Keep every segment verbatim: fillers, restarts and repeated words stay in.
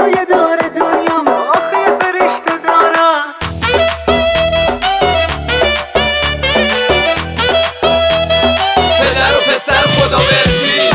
سرمایه دار دنیا ما آخه فرشته دارم. پدر و پسر خدا بردی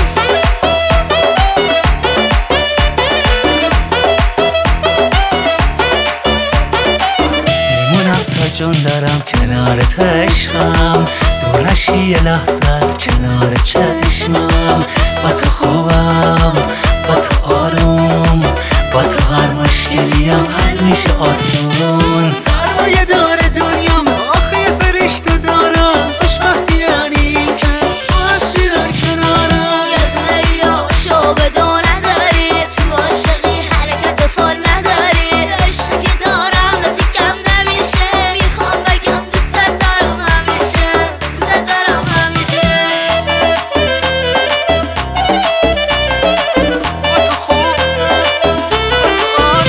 میمونم تا جون دارم کنارت عشقم، دورشی یه لحظه از کنار چشمم. با تو خوبم، با تو آروم، با تو هر مشکلیم حل میشه آسون. سرمایه دار دنیا ما آخه فرشته دارم، خوشبختی یعنی که تو هستی در کنارم. یه دونه یاشو بدون نداری، تو عاشقی حرکت فال نداری. عشقی که دارم لطیکم نمیشه، میخوام بگم دوست دارم همیشه، دوست دارم همیشه. با تو خوب، با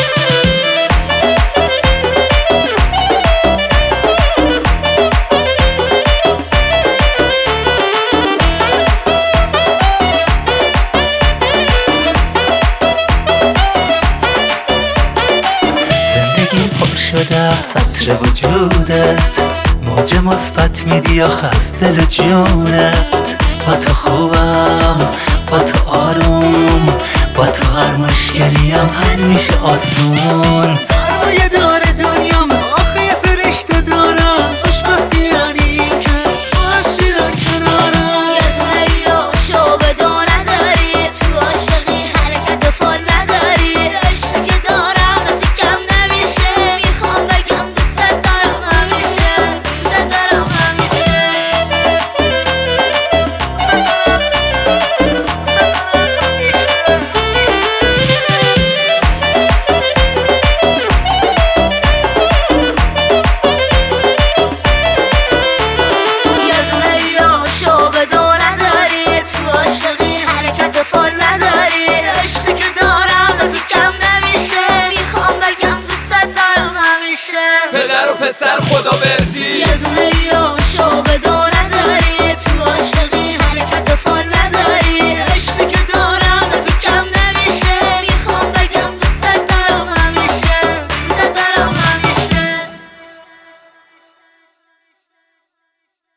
زندگی پر شده سطر وجودت، موج مثبت میدی یا خسته دل جونت. با تو خوبم، با تو آروم، با تو هر مشکلیم حل میشه آسون. سرمایه دار دنیا ما آخه فرشته دارم، خوشبختی یعنی که تو هستی در کنارم. یه دونه یاشو بدون نداری، تو عاشقی حرکت فال نداری. عشقی که دارم لطیکم نمیشه، میخوام بگم دوست دارم همیشه، دوست دارم همیشه. یه دونه یاشو بدون نداری، تو عاشقی حرکت فال نداری. عشقی که دارم لطیکم نمیشه، میخوام بگم دوست دارم همیشه. پدر و پسر خدا بردی یه دونه یاشو بدون